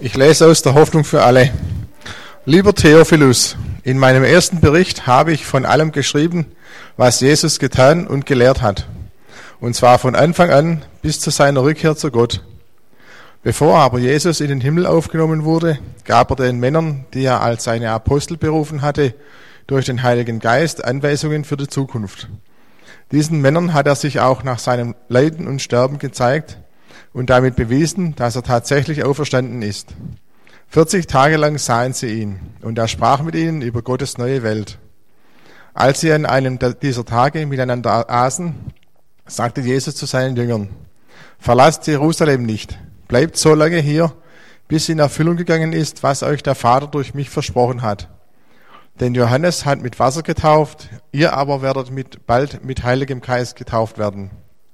Ich lese aus der Hoffnung für alle. Lieber Theophilus, in meinem ersten Bericht habe ich von allem geschrieben, was Jesus getan und gelehrt hat. Und zwar von Anfang an bis zu seiner Rückkehr zu Gott. Bevor aber Jesus in den Himmel aufgenommen wurde, gab er den Männern, die er als seine Apostel berufen hatte, durch den Heiligen Geist Anweisungen für die Zukunft. Diesen Männern hat er sich auch nach seinem Leiden und Sterben gezeigt und damit bewiesen, dass er tatsächlich auferstanden ist. 40 Tage lang sahen sie ihn, und er sprach mit ihnen über Gottes neue Welt. Als sie an einem dieser Tage miteinander aßen, sagte Jesus zu seinen Jüngern: Verlasst Jerusalem nicht, bleibt so lange hier, bis in Erfüllung gegangen ist, was euch der Vater durch mich versprochen hat. Denn Johannes hat mit Wasser getauft, ihr aber werdet bald mit Heiligem Geist getauft werden.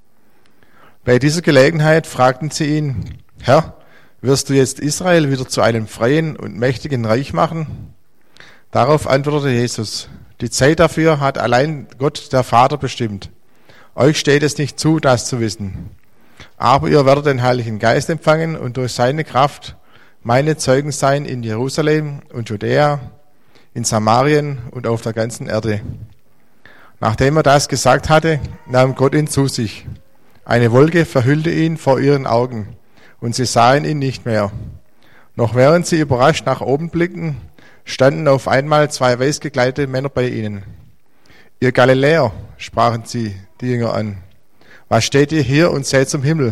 Bei dieser Gelegenheit fragten sie ihn: Herr, wirst du jetzt Israel wieder zu einem freien und mächtigen Reich machen? Darauf antwortete Jesus: Die Zeit dafür hat allein Gott, der Vater, bestimmt. Euch steht es nicht zu, das zu wissen. Aber ihr werdet den Heiligen Geist empfangen und durch seine Kraft meine Zeugen sein in Jerusalem und Judäa, in Samarien und auf der ganzen Erde. Nachdem er das gesagt hatte, nahm Gott ihn zu sich. Eine Wolke verhüllte ihn vor ihren Augen, und sie sahen ihn nicht mehr. Noch während sie überrascht nach oben blickten, standen auf einmal 2 weiß gekleidete Männer bei ihnen. Ihr Galiläer, sprachen sie die Jünger an, was steht ihr hier und seht zum Himmel?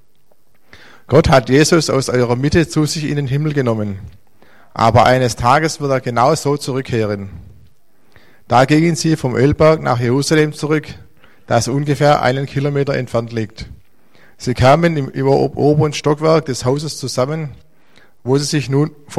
Gott hat Jesus aus eurer Mitte zu sich in den Himmel genommen. Aber eines Tages wird er genau so zurückkehren. Da gingen sie vom Ölberg nach Jerusalem zurück, das ungefähr 1 Kilometer entfernt liegt. Sie kamen im oberen Stockwerk des Hauses zusammen, wo sie sich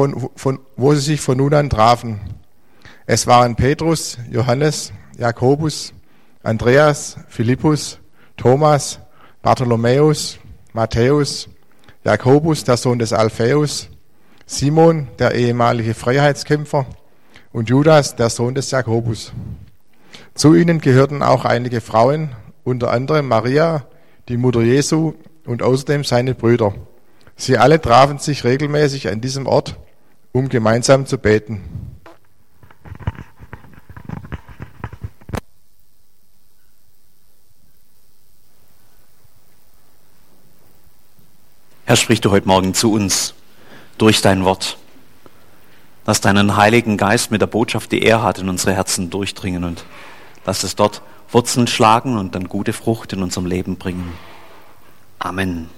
von nun an trafen. Es waren Petrus, Johannes, Jakobus, Andreas, Philippus, Thomas, Bartholomäus, Matthäus, Jakobus, der Sohn des Alphaeus, Simon, der ehemalige Freiheitskämpfer, und Judas, der Sohn des Jakobus. Zu ihnen gehörten auch einige Frauen, unter anderem Maria, die Mutter Jesu, und außerdem seine Brüder. Sie alle trafen sich regelmäßig an diesem Ort, um gemeinsam zu beten. Herr, sprich du heute Morgen zu uns durch dein Wort. Lass deinen Heiligen Geist mit der Botschaft, die er hat, in unsere Herzen durchdringen und lass es dort Wurzeln schlagen und dann gute Frucht in unserem Leben bringen. Amen.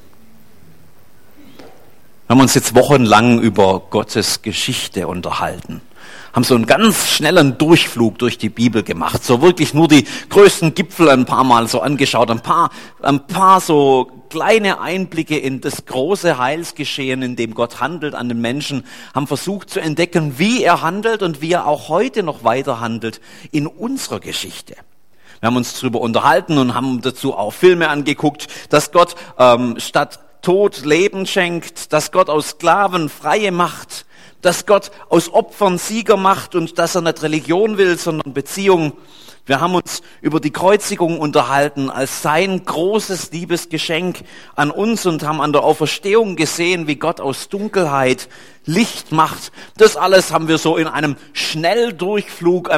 Wir haben uns jetzt wochenlang über Gottes Geschichte unterhalten. Haben so einen ganz schnellen Durchflug durch die Bibel gemacht. So wirklich nur die größten Gipfel ein paar Mal so angeschaut. Ein paar so kleine Einblicke in das große Heilsgeschehen, in dem Gott handelt an den Menschen. Haben versucht zu entdecken, wie er handelt und wie er auch heute noch weiter handelt in unserer Geschichte. Wir haben uns darüber unterhalten und haben dazu auch Filme angeguckt, dass Gott statt Tod Leben schenkt, dass Gott aus Sklaven Freie macht, dass Gott aus Opfern Sieger macht und dass er nicht Religion will, sondern Beziehung. Wir haben uns über die Kreuzigung unterhalten als sein großes Liebesgeschenk an uns und haben an der Auferstehung gesehen, wie Gott aus Dunkelheit Licht macht. Das alles haben wir so in einem Schnelldurchflug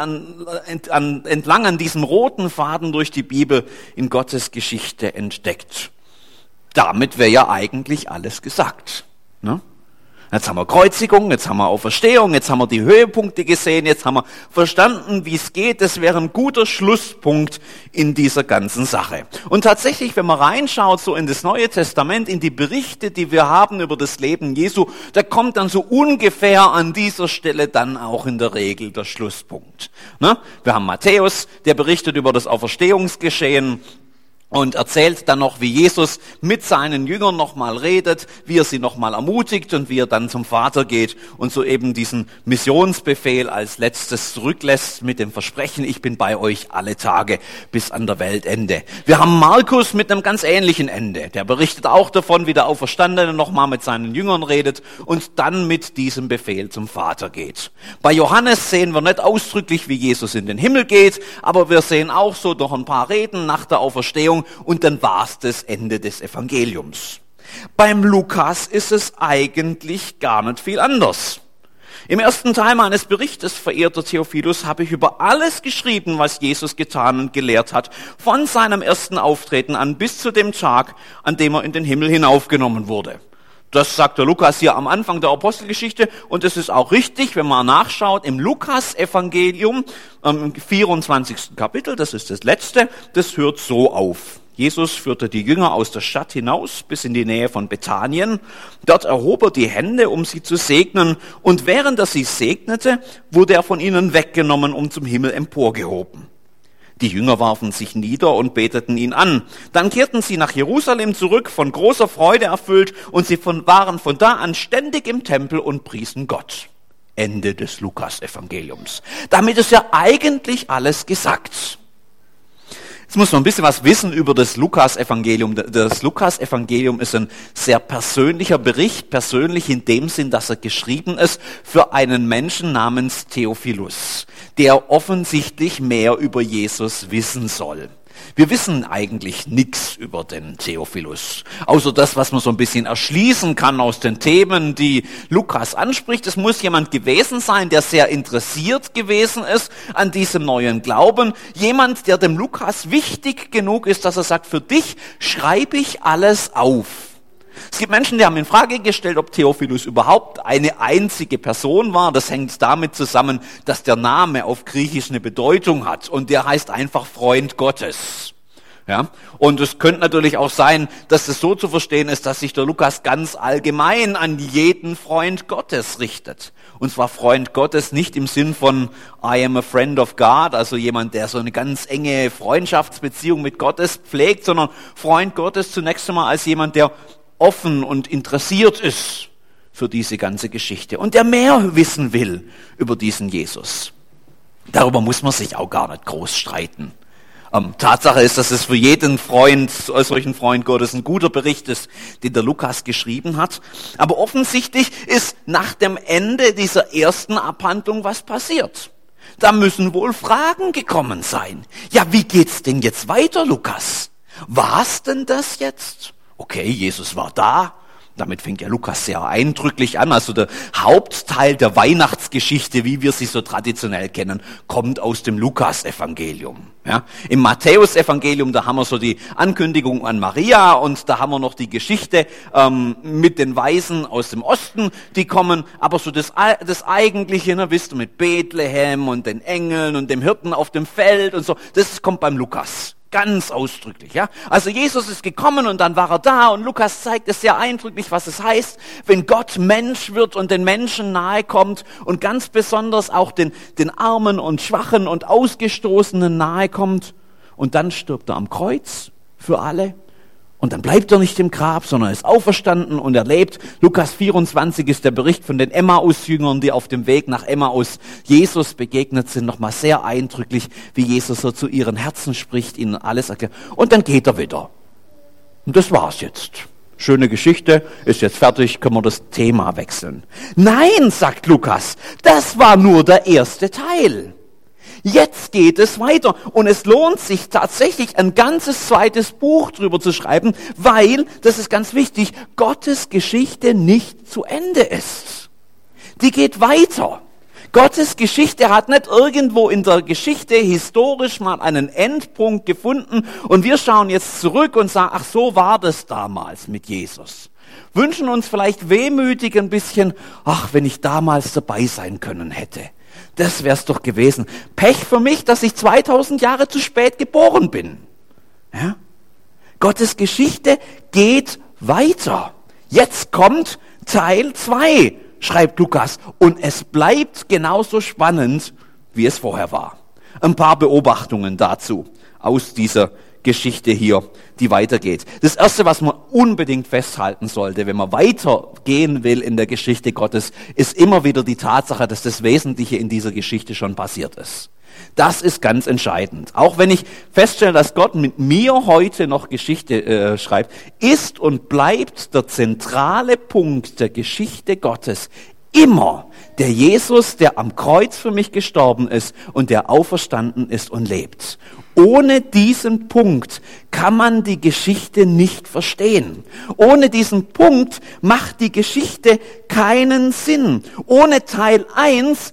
entlang an diesem roten Faden durch die Bibel in Gottes Geschichte entdeckt. Damit wäre ja eigentlich alles gesagt, ne? Jetzt haben wir Kreuzigung, jetzt haben wir Auferstehung, jetzt haben wir die Höhepunkte gesehen, jetzt haben wir verstanden, wie es geht. Das wäre ein guter Schlusspunkt in dieser ganzen Sache. Und tatsächlich, wenn man reinschaut so in das Neue Testament, in die Berichte, die wir haben über das Leben Jesu, da kommt dann so ungefähr an dieser Stelle dann auch in der Regel der Schlusspunkt. Ne? Wir haben Matthäus, der berichtet über das Auferstehungsgeschehen und erzählt dann noch, wie Jesus mit seinen Jüngern nochmal redet, wie er sie nochmal ermutigt und wie er dann zum Vater geht und so eben diesen Missionsbefehl als letztes zurücklässt mit dem Versprechen, ich bin bei euch alle Tage bis an der Weltende. Wir haben Markus mit einem ganz ähnlichen Ende. Der berichtet auch davon, wie der Auferstandene nochmal mit seinen Jüngern redet und dann mit diesem Befehl zum Vater geht. Bei Johannes sehen wir nicht ausdrücklich, wie Jesus in den Himmel geht, aber wir sehen auch so noch ein paar Reden nach der Auferstehung und dann war's das Ende des Evangeliums. Beim Lukas ist es eigentlich gar nicht viel anders. Im ersten Teil meines Berichtes, verehrter Theophilus, habe ich über alles geschrieben, was Jesus getan und gelehrt hat, von seinem ersten Auftreten an bis zu dem Tag, an dem er in den Himmel hinaufgenommen wurde. Das sagt der Lukas hier am Anfang der Apostelgeschichte und es ist auch richtig, wenn man nachschaut, im Lukas-Evangelium, im 24. Kapitel, das ist das letzte, das hört so auf. Jesus führte die Jünger aus der Stadt hinaus bis in die Nähe von Bethanien. Dort erhob er die Hände, um sie zu segnen. Und während er sie segnete, wurde er von ihnen weggenommen und zum Himmel emporgehoben. Die Jünger warfen sich nieder und beteten ihn an. Dann kehrten sie nach Jerusalem zurück, von großer Freude erfüllt, und sie waren von da an ständig im Tempel und priesen Gott. Ende des Lukas-Evangeliums. Damit ist ja eigentlich alles gesagt. Jetzt muss man ein bisschen was wissen über das Lukas-Evangelium. Das Lukas-Evangelium ist ein sehr persönlicher Bericht, persönlich in dem Sinn, dass er geschrieben ist für einen Menschen namens Theophilus, der offensichtlich mehr über Jesus wissen soll. Wir wissen eigentlich nichts über den Theophilus, außer das, was man so ein bisschen erschließen kann aus den Themen, die Lukas anspricht. Es muss jemand gewesen sein, der sehr interessiert gewesen ist an diesem neuen Glauben. Jemand, der dem Lukas wichtig genug ist, dass er sagt, für dich schreibe ich alles auf. Es gibt Menschen, die haben in Frage gestellt, ob Theophilus überhaupt eine einzige Person war. Das hängt damit zusammen, dass der Name auf Griechisch eine Bedeutung hat und der heißt einfach Freund Gottes. Ja, und es könnte natürlich auch sein, dass es so zu verstehen ist, dass sich der Lukas ganz allgemein an jeden Freund Gottes richtet. Und zwar Freund Gottes nicht im Sinn von I am a friend of God, also jemand, der so eine ganz enge Freundschaftsbeziehung mit Gottes pflegt, sondern Freund Gottes zunächst einmal als jemand, der offen und interessiert ist für diese ganze Geschichte und der mehr wissen will über diesen Jesus. Darüber muss man sich auch gar nicht groß streiten. Tatsache ist, dass es für jeden Freund, solchen Freund Gottes, ein guter Bericht ist, den der Lukas geschrieben hat. Aber offensichtlich ist nach dem Ende dieser ersten Abhandlung was passiert. Da müssen wohl Fragen gekommen sein. Ja, wie geht's denn jetzt weiter, Lukas? War's denn das jetzt? Okay, Jesus war da. Damit fängt ja Lukas sehr eindrücklich an. Also der Hauptteil der Weihnachtsgeschichte, wie wir sie so traditionell kennen, kommt aus dem Lukas-Evangelium. Ja, im Matthäus-Evangelium, da haben wir so die Ankündigung an Maria und da haben wir noch die Geschichte mit den Weisen aus dem Osten, die kommen. Aber so das Eigentliche, ne, wisst ihr, mit Bethlehem und den Engeln und dem Hirten auf dem Feld und so, das kommt beim Lukas. Ganz ausdrücklich, ja. Also Jesus ist gekommen und dann war er da und Lukas zeigt es sehr eindrücklich, was es heißt, wenn Gott Mensch wird und den Menschen nahe kommt und ganz besonders auch den Armen und Schwachen und Ausgestoßenen nahe kommt. Und dann stirbt er am Kreuz für alle. Und dann bleibt er nicht im Grab, sondern ist auferstanden und er lebt. Lukas 24 ist der Bericht von den Emmaus-Jüngern, die auf dem Weg nach Emmaus Jesus begegnet sind. Nochmal sehr eindrücklich, wie Jesus so zu ihren Herzen spricht, ihnen alles erklärt. Und dann geht er wieder. Und das war's jetzt. Schöne Geschichte, ist jetzt fertig, können wir das Thema wechseln. Nein, sagt Lukas, das war nur der erste Teil. Jetzt geht es weiter und es lohnt sich tatsächlich ein ganzes zweites Buch drüber zu schreiben, weil, das ist ganz wichtig, Gottes Geschichte nicht zu Ende ist. Die geht weiter. Gottes Geschichte hat nicht irgendwo in der Geschichte historisch mal einen Endpunkt gefunden und wir schauen jetzt zurück und sagen, ach so war das damals mit Jesus. Wünschen uns vielleicht wehmütig ein bisschen, ach, wenn ich damals dabei sein können hätte. Das wär's doch gewesen. Pech für mich, dass ich 2000 Jahre zu spät geboren bin. Ja? Gottes Geschichte geht weiter. Jetzt kommt Teil 2, schreibt Lukas. Und es bleibt genauso spannend, wie es vorher war. Ein paar Beobachtungen dazu aus dieser Geschichte hier, die weitergeht. Das Erste, was man unbedingt festhalten sollte, wenn man weitergehen will in der Geschichte Gottes, ist immer wieder die Tatsache, dass das Wesentliche in dieser Geschichte schon passiert ist. Das ist ganz entscheidend. Auch wenn ich feststelle, dass Gott mit mir heute noch Geschichte schreibt, ist und bleibt der zentrale Punkt der Geschichte Gottes immer der Jesus, der am Kreuz für mich gestorben ist und der auferstanden ist und lebt. Ohne diesen Punkt kann man die Geschichte nicht verstehen. Ohne diesen Punkt macht die Geschichte keinen Sinn. Ohne Teil 1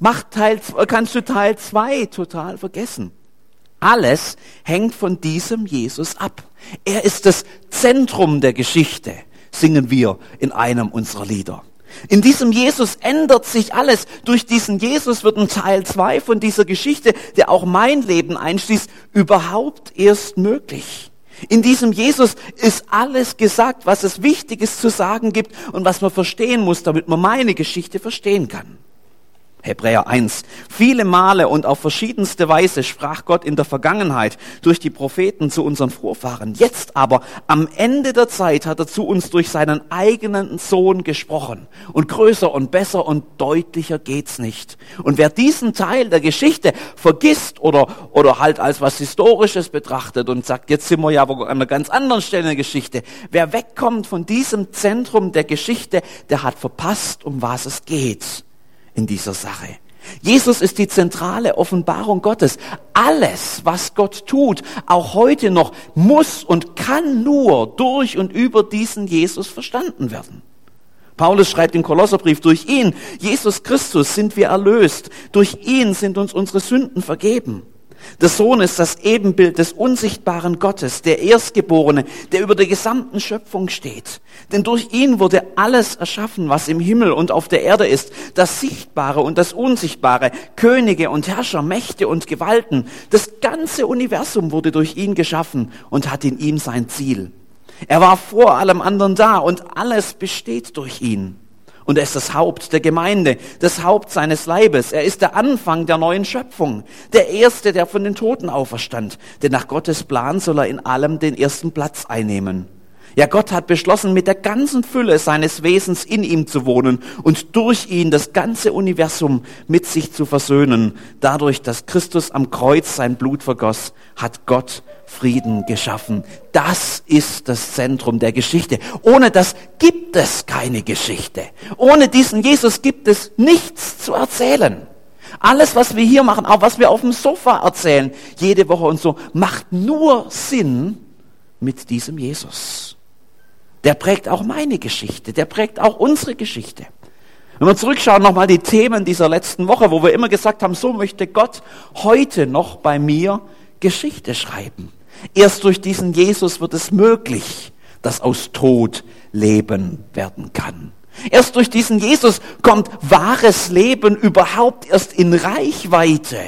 kannst du Teil 2 total vergessen. Alles hängt von diesem Jesus ab. Er ist das Zentrum der Geschichte, singen wir in einem unserer Lieder. In diesem Jesus ändert sich alles. Durch diesen Jesus wird ein Teil 2 von dieser Geschichte, der auch mein Leben einschließt, überhaupt erst möglich. In diesem Jesus ist alles gesagt, was es Wichtiges zu sagen gibt und was man verstehen muss, damit man meine Geschichte verstehen kann. Hebräer 1. Viele Male und auf verschiedenste Weise sprach Gott in der Vergangenheit durch die Propheten zu unseren Vorfahren. Jetzt aber, am Ende der Zeit, hat er zu uns durch seinen eigenen Sohn gesprochen. Und größer und besser und deutlicher geht's nicht. Und wer diesen Teil der Geschichte vergisst oder halt als was Historisches betrachtet und sagt, jetzt sind wir ja an einer ganz anderen Stelle in der Geschichte. Wer wegkommt von diesem Zentrum der Geschichte, der hat verpasst, um was es geht in dieser Sache. Jesus ist die zentrale Offenbarung Gottes. Alles, was Gott tut, auch heute noch, muss und kann nur durch und über diesen Jesus verstanden werden. Paulus schreibt im Kolosserbrief, durch ihn, Jesus Christus, sind wir erlöst. Durch ihn sind uns unsere Sünden vergeben. Der Sohn ist das Ebenbild des unsichtbaren Gottes, der Erstgeborene, der über der gesamten Schöpfung steht. Denn durch ihn wurde alles erschaffen, was im Himmel und auf der Erde ist, das Sichtbare und das Unsichtbare, Könige und Herrscher, Mächte und Gewalten. Das ganze Universum wurde durch ihn geschaffen und hat in ihm sein Ziel. Er war vor allem anderen da und alles besteht durch ihn. Und er ist das Haupt der Gemeinde, das Haupt seines Leibes. Er ist der Anfang der neuen Schöpfung, der Erste, der von den Toten auferstand. Denn nach Gottes Plan soll er in allem den ersten Platz einnehmen. Ja, Gott hat beschlossen, mit der ganzen Fülle seines Wesens in ihm zu wohnen und durch ihn das ganze Universum mit sich zu versöhnen. Dadurch, dass Christus am Kreuz sein Blut vergoss, hat Gott Frieden geschaffen. Das ist das Zentrum der Geschichte. Ohne das gibt es keine Geschichte. Ohne diesen Jesus gibt es nichts zu erzählen. Alles, was wir hier machen, auch was wir auf dem Sofa erzählen, jede Woche und so, macht nur Sinn mit diesem Jesus. Der prägt auch meine Geschichte, der prägt auch unsere Geschichte. Wenn wir zurückschauen, nochmal die Themen dieser letzten Woche, wo wir immer gesagt haben, so möchte Gott heute noch bei mir Geschichte schreiben. Erst durch diesen Jesus wird es möglich, dass aus Tod Leben werden kann. Erst durch diesen Jesus kommt wahres Leben überhaupt erst in Reichweite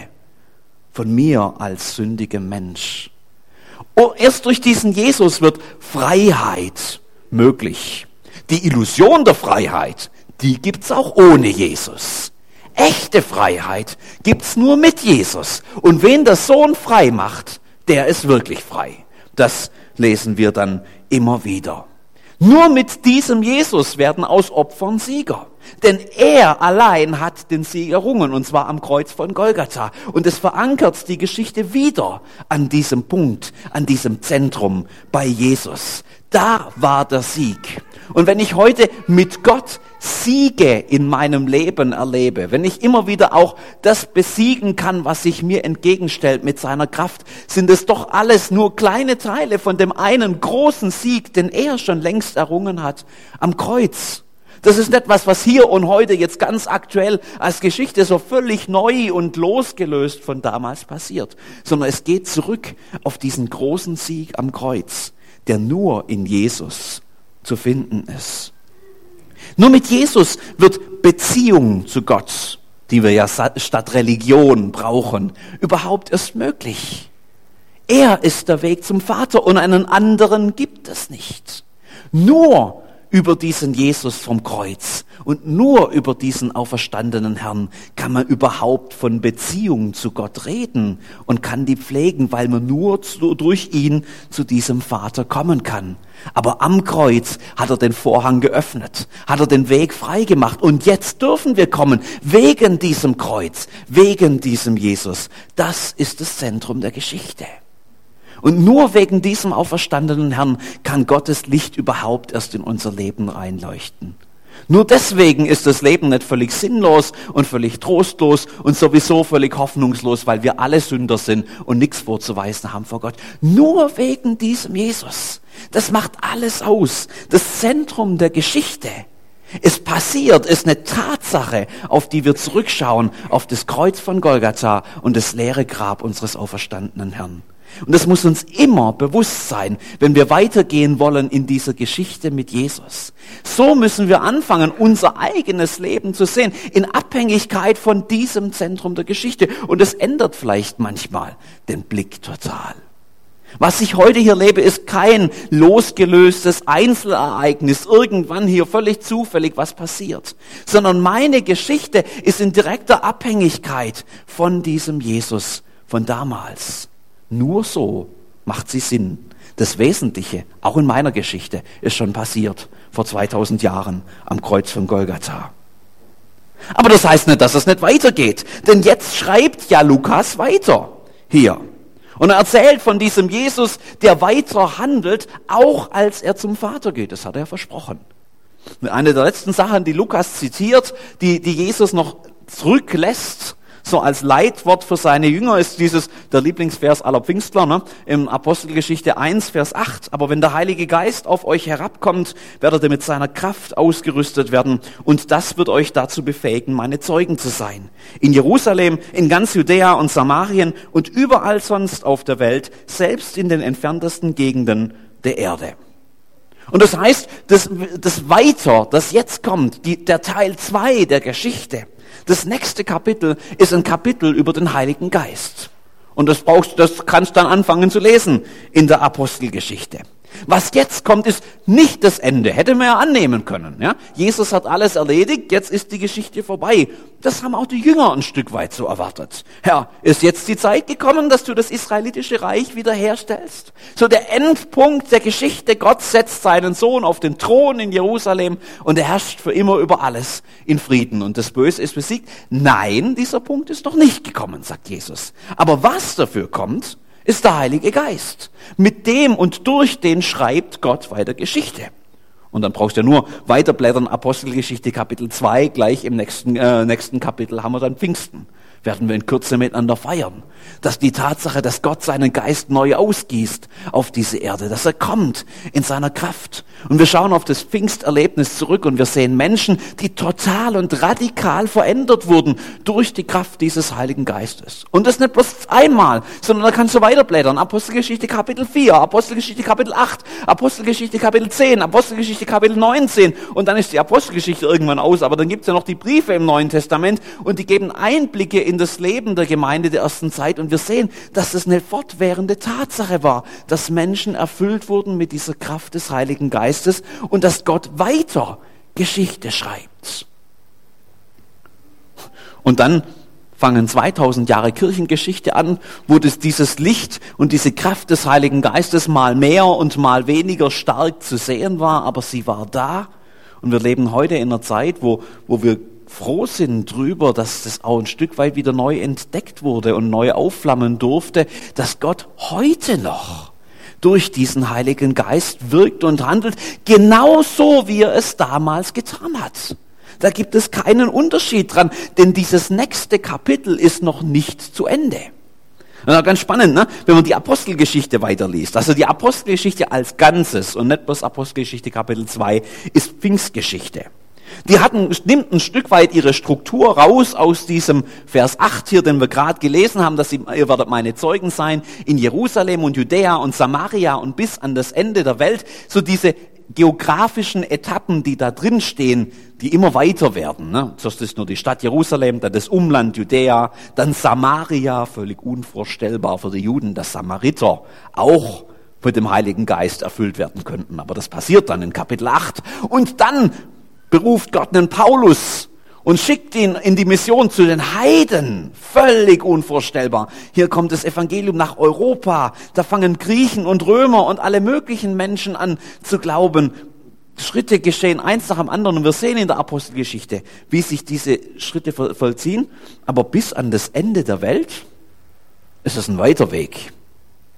von mir als sündigem Mensch. Erst durch diesen Jesus wird Freiheit möglich. Die Illusion der Freiheit, die gibt's auch ohne Jesus. Echte Freiheit gibt's nur mit Jesus. Und wen der Sohn frei macht, der ist wirklich frei. Das lesen wir dann immer wieder. Nur mit diesem Jesus werden aus Opfern Sieger. Denn er allein hat den Sieg errungen, und zwar am Kreuz von Golgatha. Und es verankert die Geschichte wieder an diesem Punkt, an diesem Zentrum bei Jesus. Da war der Sieg. Und wenn ich heute mit Gott Siege in meinem Leben erlebe, wenn ich immer wieder auch das besiegen kann, was sich mir entgegenstellt mit seiner Kraft, sind es doch alles nur kleine Teile von dem einen großen Sieg, den er schon längst errungen hat am Kreuz. Das ist nicht was hier und heute jetzt ganz aktuell als Geschichte so völlig neu und losgelöst von damals passiert, sondern es geht zurück auf diesen großen Sieg am Kreuz, der nur in Jesus zu finden ist. Nur mit Jesus wird Beziehung zu Gott, die wir ja statt Religion brauchen, überhaupt erst möglich. Er ist der Weg zum Vater und einen anderen gibt es nicht. Nur über diesen Jesus vom Kreuz und nur über diesen auferstandenen Herrn kann man überhaupt von Beziehung zu Gott reden und kann die pflegen, weil man nur durch ihn zu diesem Vater kommen kann. Aber am Kreuz hat er den Vorhang geöffnet, hat er den Weg frei gemacht und jetzt dürfen wir kommen wegen diesem Kreuz, wegen diesem Jesus. Das ist das Zentrum der Geschichte. Und nur wegen diesem auferstandenen Herrn kann Gottes Licht überhaupt erst in unser Leben reinleuchten. Nur deswegen ist das Leben nicht völlig sinnlos und völlig trostlos und sowieso völlig hoffnungslos, weil wir alle Sünder sind und nichts vorzuweisen haben vor Gott. Nur wegen diesem Jesus. Das macht alles aus. Das Zentrum der Geschichte. Es passiert, ist eine Tatsache, auf die wir zurückschauen, auf das Kreuz von Golgatha und das leere Grab unseres auferstandenen Herrn. Und das muss uns immer bewusst sein, wenn wir weitergehen wollen in dieser Geschichte mit Jesus. So müssen wir anfangen, unser eigenes Leben zu sehen, in Abhängigkeit von diesem Zentrum der Geschichte. Und es ändert vielleicht manchmal den Blick total. Was ich heute hier lebe, ist kein losgelöstes Einzelereignis, irgendwann hier völlig zufällig was passiert, sondern meine Geschichte ist in direkter Abhängigkeit von diesem Jesus von damals. Nur so macht sie Sinn. Das Wesentliche, auch in meiner Geschichte, ist schon passiert vor 2000 Jahren am Kreuz von Golgatha. Aber das heißt nicht, dass es nicht weitergeht, denn jetzt schreibt ja Lukas weiter hier. Und er erzählt von diesem Jesus, der weiter handelt, auch als er zum Vater geht. Das hat er versprochen. Eine der letzten Sachen, die Lukas zitiert, die Jesus noch zurücklässt, so als Leitwort für seine Jünger, ist der Lieblingsvers aller Pfingstler, ne? Im Apostelgeschichte 1, Vers 8. Aber wenn der Heilige Geist auf euch herabkommt, werdet ihr mit seiner Kraft ausgerüstet werden. Und das wird euch dazu befähigen, meine Zeugen zu sein. In Jerusalem, in ganz Judäa und Samarien und überall sonst auf der Welt, selbst in den entferntesten Gegenden der Erde. Und das heißt, das Weiter, das jetzt kommt, der Teil 2 der Geschichte, das nächste Kapitel ist ein Kapitel über den Heiligen Geist. Und das kannst du dann anfangen zu lesen in der Apostelgeschichte. Was jetzt kommt, ist nicht das Ende. Hätte man ja annehmen können. Ja? Jesus hat alles erledigt, jetzt ist die Geschichte vorbei. Das haben auch die Jünger ein Stück weit so erwartet. Herr, ist jetzt die Zeit gekommen, dass du das israelitische Reich wiederherstellst? So der Endpunkt der Geschichte. Gott setzt seinen Sohn auf den Thron in Jerusalem und er herrscht für immer über alles in Frieden. Und das Böse ist besiegt. Nein, dieser Punkt ist noch nicht gekommen, sagt Jesus. Aber was dafür kommt, ist der Heilige Geist. Mit dem und durch den schreibt Gott weiter Geschichte. Und dann brauchst du ja nur weiterblättern, Apostelgeschichte Kapitel 2, gleich im nächsten Kapitel haben wir dann Pfingsten. Werden wir in Kürze miteinander feiern. Dass die Tatsache, dass Gott seinen Geist neu ausgießt auf diese Erde, dass er kommt in seiner Kraft. Und wir schauen auf das Pfingsterlebnis zurück und wir sehen Menschen, die total und radikal verändert wurden durch die Kraft dieses Heiligen Geistes. Und das nicht bloß einmal, sondern da kannst du weiterblättern. Apostelgeschichte Kapitel 4, Apostelgeschichte Kapitel 8, Apostelgeschichte Kapitel 10, Apostelgeschichte Kapitel 19 und dann ist die Apostelgeschichte irgendwann aus. Aber dann gibt es ja noch die Briefe im Neuen Testament und die geben Einblicke in das Leben der Gemeinde der ersten Zeit und wir sehen, dass das eine fortwährende Tatsache war, dass Menschen erfüllt wurden mit dieser Kraft des Heiligen Geistes und dass Gott weiter Geschichte schreibt. Und dann fangen 2000 Jahre Kirchengeschichte an, wo dieses Licht und diese Kraft des Heiligen Geistes mal mehr und mal weniger stark zu sehen war, aber sie war da und wir leben heute in einer Zeit, wo wir froh sind drüber, dass das auch ein Stück weit wieder neu entdeckt wurde und neu aufflammen durfte, dass Gott heute noch durch diesen Heiligen Geist wirkt und handelt, genauso wie er es damals getan hat. Da gibt es keinen Unterschied dran, denn dieses nächste Kapitel ist noch nicht zu Ende. Und ganz spannend, ne? Wenn man die Apostelgeschichte weiterliest. Also die Apostelgeschichte als Ganzes und nicht bloß Apostelgeschichte Kapitel 2 ist Pfingstgeschichte. Die nimmt ein Stück weit ihre Struktur raus aus diesem Vers 8 hier, den wir gerade gelesen haben, dass ihr werdet meine Zeugen sein in Jerusalem und Judäa und Samaria und bis an das Ende der Welt. So diese geografischen Etappen, die da drin stehen, die immer weiter werden. Ne? Zuerst ist nur die Stadt Jerusalem, dann das Umland Judäa, dann Samaria, völlig unvorstellbar für die Juden, dass Samariter auch mit dem Heiligen Geist erfüllt werden könnten. Aber das passiert dann in Kapitel 8. Und dann beruft Gott einen Paulus und schickt ihn in die Mission zu den Heiden. Völlig unvorstellbar. Hier kommt das Evangelium nach Europa. Da fangen Griechen und Römer und alle möglichen Menschen an zu glauben. Schritte geschehen eins nach dem anderen und wir sehen in der Apostelgeschichte, wie sich diese Schritte vollziehen. Aber bis an das Ende der Welt ist es ein weiter Weg.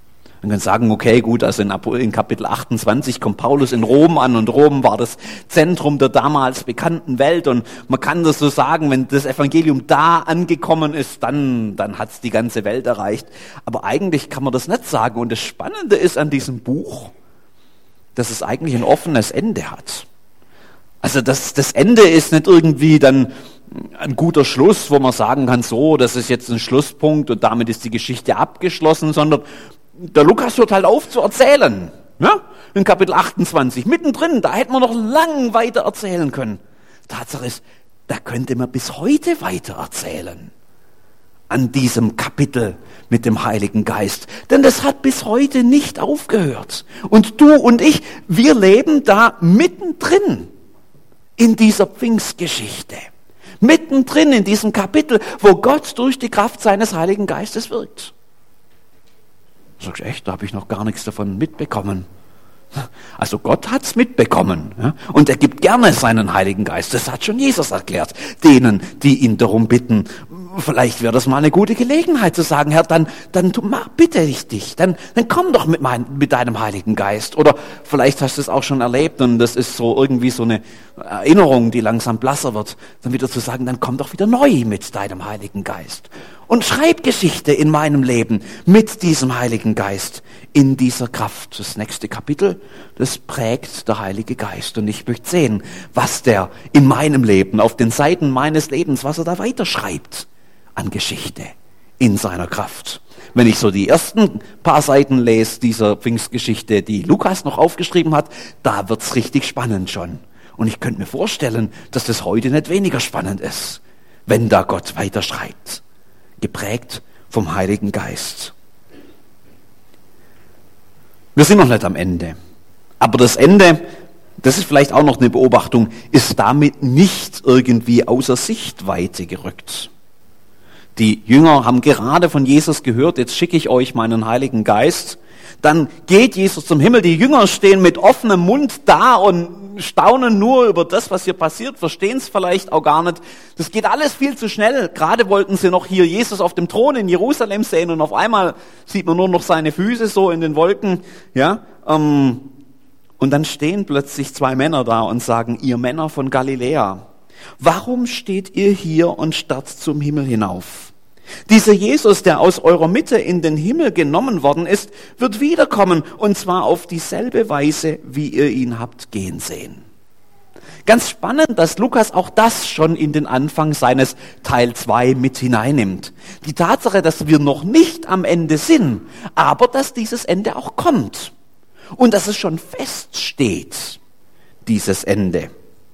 Man kann sagen, okay, gut, also in Kapitel 28 kommt Paulus in Rom an und Rom war das Zentrum der damals bekannten Welt und man kann das so sagen, wenn das Evangelium da angekommen ist, dann hat's die ganze Welt erreicht. Aber eigentlich kann man das nicht sagen und das Spannende ist an diesem Buch, dass es eigentlich ein offenes Ende hat. Also das Ende ist nicht irgendwie dann ein guter Schluss, wo man sagen kann, so, das ist jetzt ein Schlusspunkt und damit ist die Geschichte abgeschlossen, sondern der Lukas hört halt auf zu erzählen. Ja? In Kapitel 28, mittendrin, da hätten wir noch lang weiter erzählen können. Tatsache ist, da könnte man bis heute weiter erzählen. An diesem Kapitel mit dem Heiligen Geist. Denn das hat bis heute nicht aufgehört. Und du und ich, wir leben da mittendrin in dieser Pfingstgeschichte. Mittendrin in diesem Kapitel, wo Gott durch die Kraft seines Heiligen Geistes wirkt. Du sagst, echt, da habe ich noch gar nichts davon mitbekommen. Also Gott hat's mitbekommen. Ja? Und er gibt gerne seinen Heiligen Geist. Das hat schon Jesus erklärt. Denen, die ihn darum bitten. Vielleicht wäre das mal eine gute Gelegenheit zu sagen, Herr, dann bitte ich dich. Dann komm doch mit deinem Heiligen Geist. Oder vielleicht hast du es auch schon erlebt und das ist so irgendwie so eine Erinnerung, die langsam blasser wird. Dann wieder zu sagen, dann komm doch wieder neu mit deinem Heiligen Geist. Und schreib Geschichte in meinem Leben mit diesem Heiligen Geist, in dieser Kraft. Das nächste Kapitel, das prägt der Heilige Geist. Und ich möchte sehen, was der in meinem Leben, auf den Seiten meines Lebens, was er da weiterschreibt an Geschichte in seiner Kraft. Wenn ich so die ersten paar Seiten lese dieser Pfingstgeschichte, die Lukas noch aufgeschrieben hat, da wird's richtig spannend schon. Und ich könnte mir vorstellen, dass das heute nicht weniger spannend ist, wenn da Gott weiterschreibt. Geprägt vom Heiligen Geist. Wir sind noch nicht am Ende. Aber das Ende, das ist vielleicht auch noch eine Beobachtung, ist damit nicht irgendwie außer Sichtweite gerückt. Die Jünger haben gerade von Jesus gehört, jetzt schicke ich euch meinen Heiligen Geist. Dann geht Jesus zum Himmel, die Jünger stehen mit offenem Mund da und staunen nur über das, was hier passiert, verstehen es vielleicht auch gar nicht. Das geht alles viel zu schnell. Gerade wollten sie noch hier Jesus auf dem Thron in Jerusalem sehen und auf einmal sieht man nur noch seine Füße so in den Wolken. Ja, und dann stehen plötzlich zwei Männer da und sagen, ihr Männer von Galiläa, warum steht ihr hier und starrt zum Himmel hinauf? Dieser Jesus, der aus eurer Mitte in den Himmel genommen worden ist, wird wiederkommen, und zwar auf dieselbe Weise, wie ihr ihn habt gehen sehen. Ganz spannend, dass Lukas auch das schon in den Anfang seines Teil 2 mit hineinnimmt. Die Tatsache, dass wir noch nicht am Ende sind, aber dass dieses Ende auch kommt. Und dass es schon feststeht, dieses Ende.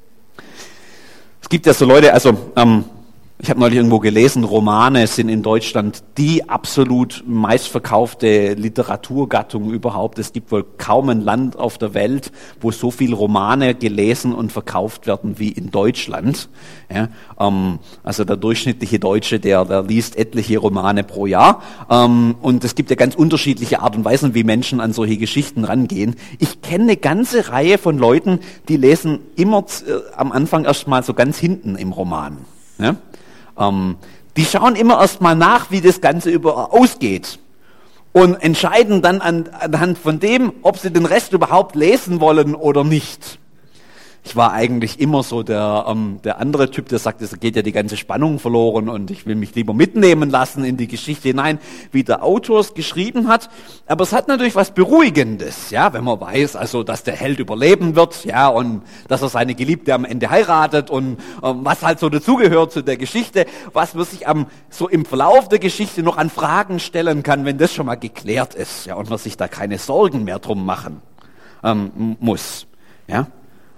Es gibt ja so Leute, ich habe neulich irgendwo gelesen, Romane sind in Deutschland die absolut meistverkaufte Literaturgattung überhaupt. Es gibt wohl kaum ein Land auf der Welt, wo so viel Romane gelesen und verkauft werden wie in Deutschland. Ja, also der durchschnittliche Deutsche, der liest etliche Romane pro Jahr. Und es gibt ja ganz unterschiedliche Art und Weisen, wie Menschen an solche Geschichten rangehen. Ich kenne eine ganze Reihe von Leuten, die lesen immer am Anfang erst mal so ganz hinten im Roman. Ja? Die schauen immer erst mal nach, wie das Ganze ausgeht und entscheiden dann anhand von dem, ob sie den Rest überhaupt lesen wollen oder nicht. Ich war eigentlich immer so der andere Typ, der sagt, es geht ja die ganze Spannung verloren und ich will mich lieber mitnehmen lassen in die Geschichte hinein, wie der Autor es geschrieben hat. Aber es hat natürlich was Beruhigendes, ja, wenn man weiß, also, dass der Held überleben wird, ja, und dass er seine Geliebte am Ende heiratet und was halt so dazugehört zu der Geschichte, was man sich so im Verlauf der Geschichte noch an Fragen stellen kann, wenn das schon mal geklärt ist, ja, und man sich da keine Sorgen mehr drum machen muss, ja.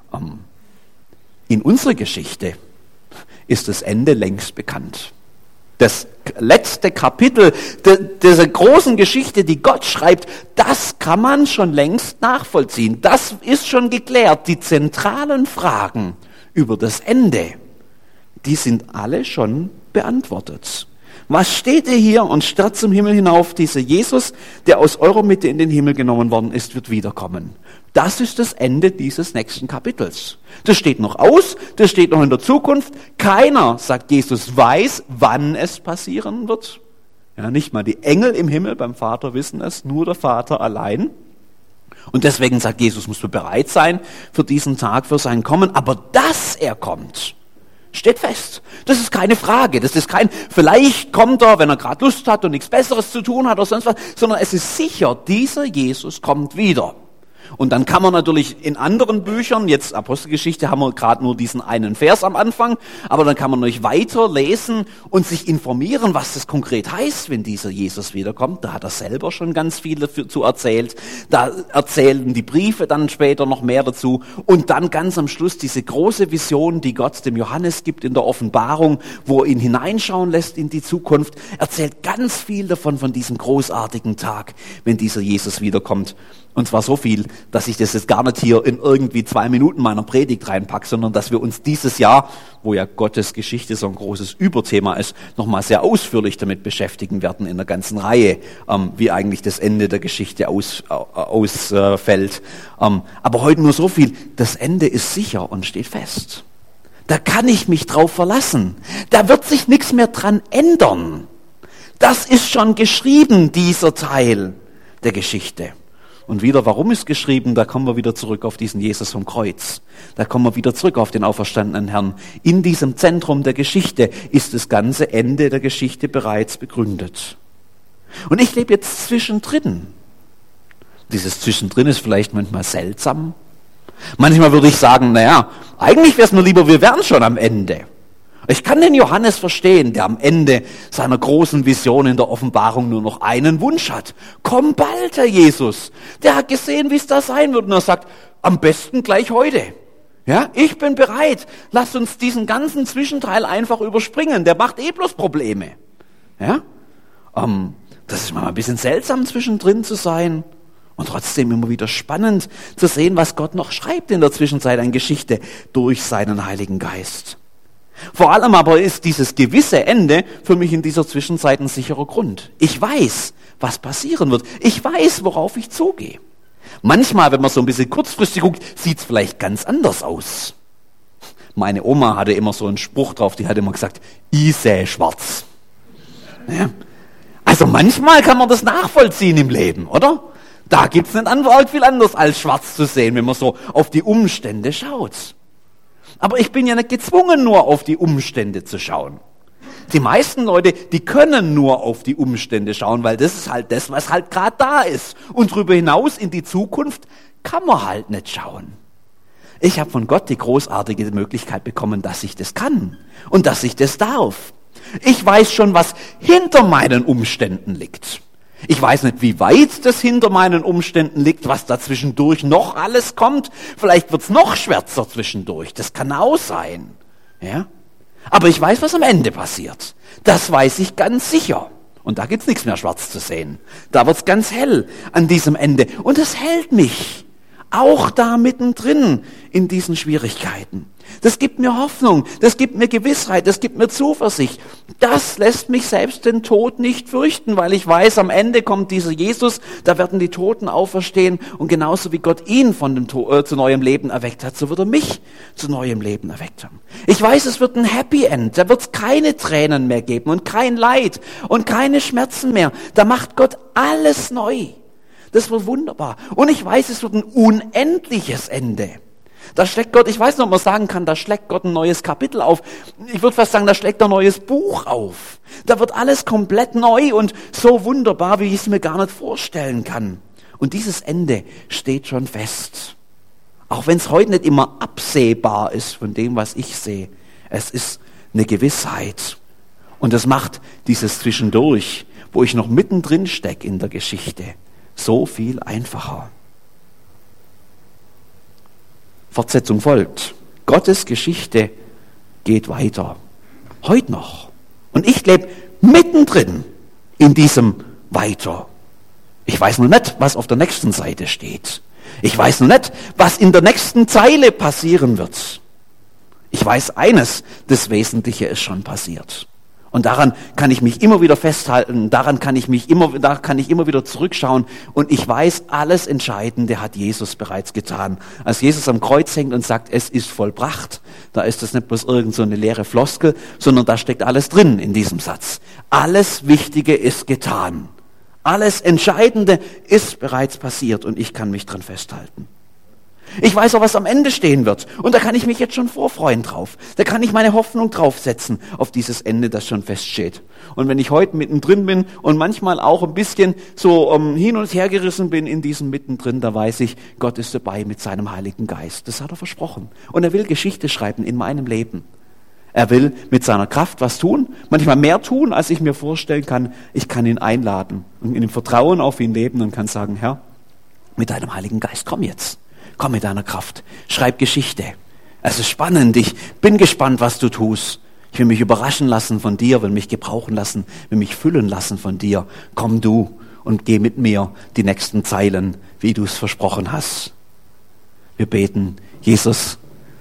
In unserer Geschichte ist das Ende längst bekannt. Das letzte Kapitel dieser großen Geschichte, die Gott schreibt, das kann man schon längst nachvollziehen. Das ist schon geklärt. Die zentralen Fragen über das Ende, die sind alle schon beantwortet. Was steht ihr hier und starrt zum Himmel hinauf? Dieser Jesus, der aus eurer Mitte in den Himmel genommen worden ist, wird wiederkommen. Das ist das Ende dieses nächsten Kapitels. Das steht noch aus, das steht noch in der Zukunft. Keiner, sagt Jesus, weiß, wann es passieren wird. Ja, nicht mal die Engel im Himmel beim Vater wissen es, nur der Vater allein. Und deswegen sagt Jesus, musst du bereit sein für diesen Tag, für sein Kommen. Aber dass er kommt, steht fest. Das ist keine Frage. Das ist vielleicht kommt er, wenn er gerade Lust hat und nichts Besseres zu tun hat oder sonst was, sondern es ist sicher, dieser Jesus kommt wieder. Und dann kann man natürlich in anderen Büchern, jetzt Apostelgeschichte haben wir gerade nur diesen einen Vers am Anfang, aber dann kann man natürlich weiter lesen und sich informieren, was das konkret heißt, wenn dieser Jesus wiederkommt. Da hat er selber schon ganz viel dazu erzählt. Da erzählen die Briefe dann später noch mehr dazu. Und dann ganz am Schluss diese große Vision, die Gott dem Johannes gibt in der Offenbarung, wo er ihn hineinschauen lässt in die Zukunft, erzählt ganz viel davon, von diesem großartigen Tag, wenn dieser Jesus wiederkommt. Und zwar so viel, dass ich das jetzt gar nicht hier in irgendwie 2 Minuten meiner Predigt reinpacke, sondern dass wir uns dieses Jahr, wo ja Gottes Geschichte so ein großes Überthema ist, nochmal sehr ausführlich damit beschäftigen werden in der ganzen Reihe, wie eigentlich das Ende der Geschichte ausfällt. Aber heute nur so viel, das Ende ist sicher und steht fest. Da kann ich mich drauf verlassen. Da wird sich nichts mehr dran ändern. Das ist schon geschrieben, dieser Teil der Geschichte. Und wieder, warum ist geschrieben? Da kommen wir wieder zurück auf diesen Jesus vom Kreuz. Da kommen wir wieder zurück auf den auferstandenen Herrn. In diesem Zentrum der Geschichte ist das ganze Ende der Geschichte bereits begründet. Und ich lebe jetzt zwischendrin. Dieses Zwischendrin ist vielleicht manchmal seltsam. Manchmal würde ich sagen, eigentlich wäre es mir lieber, wir wären schon am Ende. Ich kann den Johannes verstehen, der am Ende seiner großen Vision in der Offenbarung nur noch einen Wunsch hat. Komm bald, Herr Jesus. Der hat gesehen, wie es da sein wird. Und er sagt, am besten gleich heute. Ja, ich bin bereit. Lass uns diesen ganzen Zwischenteil einfach überspringen. Der macht bloß Probleme. Ja, das ist mal ein bisschen seltsam, zwischendrin zu sein. Und trotzdem immer wieder spannend zu sehen, was Gott noch schreibt in der Zwischenzeit an Geschichte durch seinen Heiligen Geist. Vor allem aber ist dieses gewisse Ende für mich in dieser Zwischenzeit ein sicherer Grund. Ich weiß, was passieren wird. Ich weiß, worauf ich zugehe. Manchmal, wenn man so ein bisschen kurzfristig guckt, sieht es vielleicht ganz anders aus. Meine Oma hatte immer so einen Spruch drauf, die hat immer gesagt, ich sehe schwarz. Ja. Also manchmal kann man das nachvollziehen im Leben, oder? Da gibt es nicht arg viel anders als schwarz zu sehen, wenn man so auf die Umstände schaut. Aber ich bin ja nicht gezwungen, nur auf die Umstände zu schauen. Die meisten Leute, die können nur auf die Umstände schauen, weil das ist halt das, was halt gerade da ist. Und darüber hinaus in die Zukunft kann man halt nicht schauen. Ich habe von Gott die großartige Möglichkeit bekommen, dass ich das kann und dass ich das darf. Ich weiß schon, was hinter meinen Umständen liegt. Ich weiß nicht, wie weit das hinter meinen Umständen liegt, was da zwischendurch noch alles kommt. Vielleicht wird's noch schwärzer zwischendurch. Das kann auch sein. Ja? Aber ich weiß, was am Ende passiert. Das weiß ich ganz sicher. Und da gibt's nichts mehr schwarz zu sehen. Da wird's ganz hell an diesem Ende. Und es hält mich auch da mittendrin in diesen Schwierigkeiten. Das gibt mir Hoffnung, das gibt mir Gewissheit, das gibt mir Zuversicht. Das lässt mich selbst den Tod nicht fürchten, weil ich weiß, am Ende kommt dieser Jesus, da werden die Toten auferstehen und genauso wie Gott ihn von dem zu neuem Leben erweckt hat, so wird er mich zu neuem Leben erweckt haben. Ich weiß, es wird ein Happy End, da wird es keine Tränen mehr geben und kein Leid und keine Schmerzen mehr. Da macht Gott alles neu. Das wird wunderbar. Und ich weiß, es wird ein unendliches Ende. Da schlägt Gott, ich weiß nicht, ob man sagen kann, da schlägt Gott ein neues Kapitel auf. Ich würde fast sagen, da schlägt er ein neues Buch auf. Da wird alles komplett neu und so wunderbar, wie ich es mir gar nicht vorstellen kann. Und dieses Ende steht schon fest. Auch wenn es heute nicht immer absehbar ist von dem, was ich sehe. Es ist eine Gewissheit. Und das macht dieses Zwischendurch, wo ich noch mittendrin stecke in der Geschichte, so viel einfacher. Fortsetzung folgt. Gottes Geschichte geht weiter. Heute noch. Und ich lebe mittendrin in diesem Weiter. Ich weiß noch nicht, was auf der nächsten Seite steht. Ich weiß noch nicht, was in der nächsten Zeile passieren wird. Ich weiß eines, das Wesentliche ist schon passiert. Und daran kann ich mich immer wieder festhalten, da kann ich immer wieder zurückschauen. Und ich weiß, alles Entscheidende hat Jesus bereits getan. Als Jesus am Kreuz hängt und sagt, es ist vollbracht, da ist das nicht bloß irgend so eine leere Floskel, sondern da steckt alles drin in diesem Satz. Alles Wichtige ist getan. Alles Entscheidende ist bereits passiert und ich kann mich dran festhalten. Ich weiß auch, was am Ende stehen wird. Und da kann ich mich jetzt schon vorfreuen drauf. Da kann ich meine Hoffnung draufsetzen auf dieses Ende, das schon feststeht. Und wenn ich heute mittendrin bin und manchmal auch ein bisschen so hin und her gerissen bin in diesem Mittendrin, da weiß ich, Gott ist dabei mit seinem Heiligen Geist. Das hat er versprochen. Und er will Geschichte schreiben in meinem Leben. Er will mit seiner Kraft was tun, manchmal mehr tun, als ich mir vorstellen kann. Ich kann ihn einladen und in dem Vertrauen auf ihn leben und kann sagen, Herr, mit deinem Heiligen Geist, komm jetzt. Komm mit deiner Kraft, schreib Geschichte. Es ist spannend, ich bin gespannt, was du tust. Ich will mich überraschen lassen von dir, will mich gebrauchen lassen, will mich füllen lassen von dir. Komm du und geh mit mir die nächsten Zeilen, wie du es versprochen hast. Wir beten, Jesus,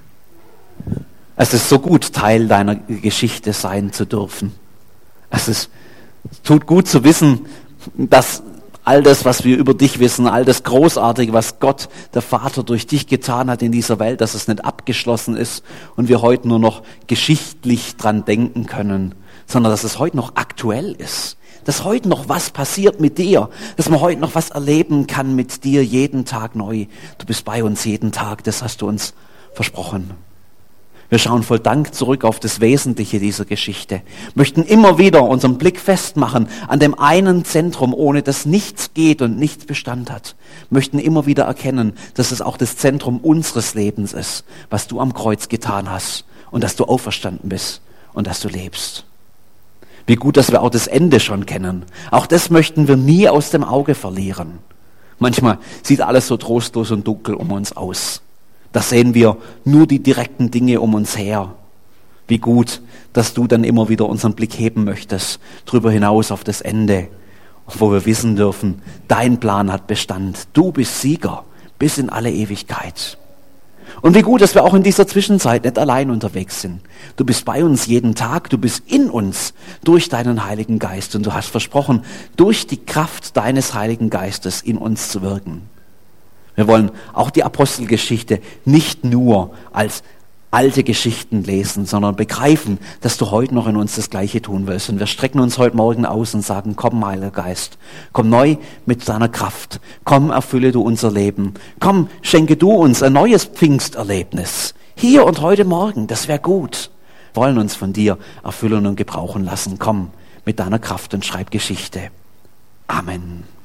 es ist so gut, Teil deiner Geschichte sein zu dürfen. Es tut gut zu wissen, dass all das, was wir über dich wissen, all das Großartige, was Gott, der Vater, durch dich getan hat in dieser Welt, dass es nicht abgeschlossen ist und wir heute nur noch geschichtlich dran denken können, sondern dass es heute noch aktuell ist. Dass heute noch was passiert mit dir, dass man heute noch was erleben kann mit dir jeden Tag neu. Du bist bei uns jeden Tag, das hast du uns versprochen. Wir schauen voll Dank zurück auf das Wesentliche dieser Geschichte, möchten immer wieder unseren Blick festmachen an dem einen Zentrum, ohne das nichts geht und nichts Bestand hat, möchten immer wieder erkennen, dass es auch das Zentrum unseres Lebens ist, was du am Kreuz getan hast und dass du auferstanden bist und dass du lebst. Wie gut, dass wir auch das Ende schon kennen. Auch das möchten wir nie aus dem Auge verlieren. Manchmal sieht alles so trostlos und dunkel um uns aus. Da sehen wir nur die direkten Dinge um uns her. Wie gut, dass du dann immer wieder unseren Blick heben möchtest, drüber hinaus auf das Ende, wo wir wissen dürfen, dein Plan hat Bestand. Du bist Sieger bis in alle Ewigkeit. Und wie gut, dass wir auch in dieser Zwischenzeit nicht allein unterwegs sind. Du bist bei uns jeden Tag, du bist in uns durch deinen Heiligen Geist und du hast versprochen, durch die Kraft deines Heiligen Geistes in uns zu wirken. Wir wollen auch die Apostelgeschichte nicht nur als alte Geschichten lesen, sondern begreifen, dass du heute noch in uns das Gleiche tun willst. Und wir strecken uns heute Morgen aus und sagen, komm, Heiliger Geist, komm neu mit deiner Kraft. Komm, erfülle du unser Leben. Komm, schenke du uns ein neues Pfingsterlebnis. Hier und heute Morgen, das wäre gut. Wir wollen uns von dir erfüllen und gebrauchen lassen. Komm mit deiner Kraft und schreib Geschichte. Amen.